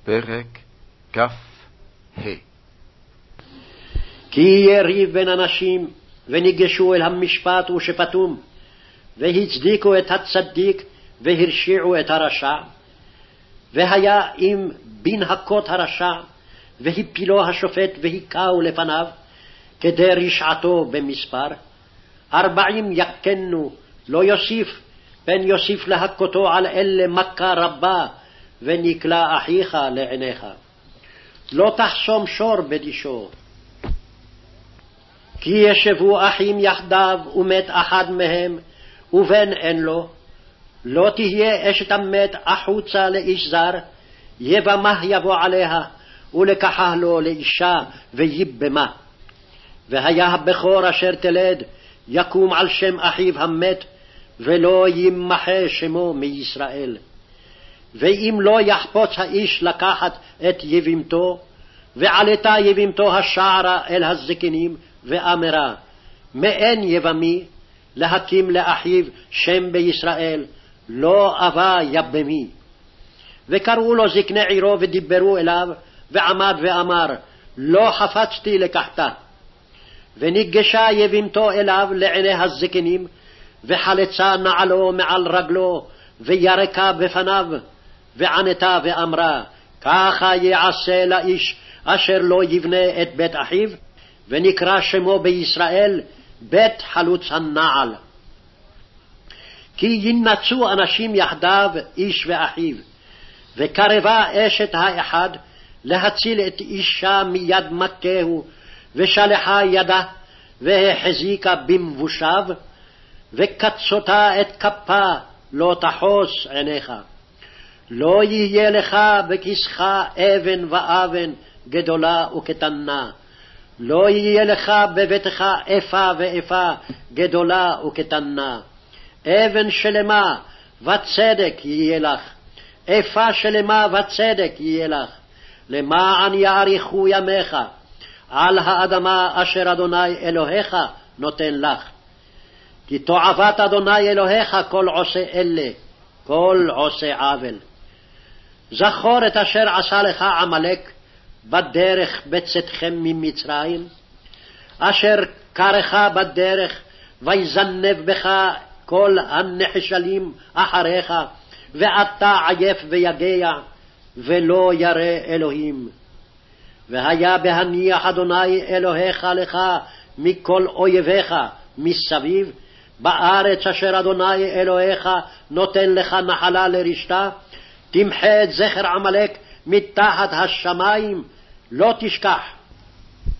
פרק כ"ה. כי יהיה ריב בין אנשים, וניגשו אל המשפט ושפטום, והצדיקו את הצדיק, והרשיעו את הרשע. והיה אם בין הכות הרשע, והפילו השופט, והיכהו לפניו, כדי רשעתו במספר. 40 יקנו, לא יוסיף, פן יוסיף להכותו על אלה מכה רבה, ונקלה אחיך לעיניך. לא תחסום שור בדישו. כי ישבו אחים יחדיו, ומת אחד מהם, ובן אין לו. לא תהיה אשת המת החוצה לאיש זר, יבמה יבוא עליה, ולקחה לו לאישה, ויבמה. והיה הבכור אשר תלד, יקום על שם אחיו המת, ולא ימחה שמו מישראל. ואם לא יחפוץ האיש לקחת את יבימתו, ועלתה יבימתו השערה אל הזקנים, ואמרה, מאין יבמי, להקים לאחיו שם בישראל, לא אבה יבמי. וקראו לו זקני עירו ודיברו אליו, ועמד ואמר, לא חפצתי לקחתה. וניגשה יבימתו אליו לעיני הזקנים, וחלצה נעלו מעל רגלו, וירקה בפניו, וענתה ואמרה, ככה יעשה לאיש אשר לא יבנה את בית אחיו, ונקרא שמו בישראל בית חלוץ הנעל. כי ינצו אנשים יחדיו איש ואחיו, וקרבה אשת האחד להציל את אישה מיד מכהו, ושלחה ידה והחזיקה במבושיו, וקצותה את כפה, לא תחוס עיניך. לא יהיה לך בכיסך אבן ואבן, גדולה וקטנה. לא יהיה לך בביתך איפה ואיפה, גדולה וקטנה. אבן שלמה וצדק יהיה לך, איפה שלמה וצדק יהיה לך, למען יאריכו ימיך על האדמה אשר אדוני אלוהיך נותן לך. כי תועבת אדוני אלוהיך כל עושה אלה, כל עושה עוול. זכור את אשר עשה לך עמלק בדרך בצאתכם ממצרים, אשר קרך בדרך, ויזנב בך כל הנחשלים אחריך, ואתה עייף ויגע, ולא ירא אלוהים. והיה בהניח אדוני אלוהיך לך מכל אויביך מסביב, בארץ אשר אדוני אלוהיך נותן לך נחלה לרשתה, תמחה את זכר עמלק מתחת השמיים, לא תשכח.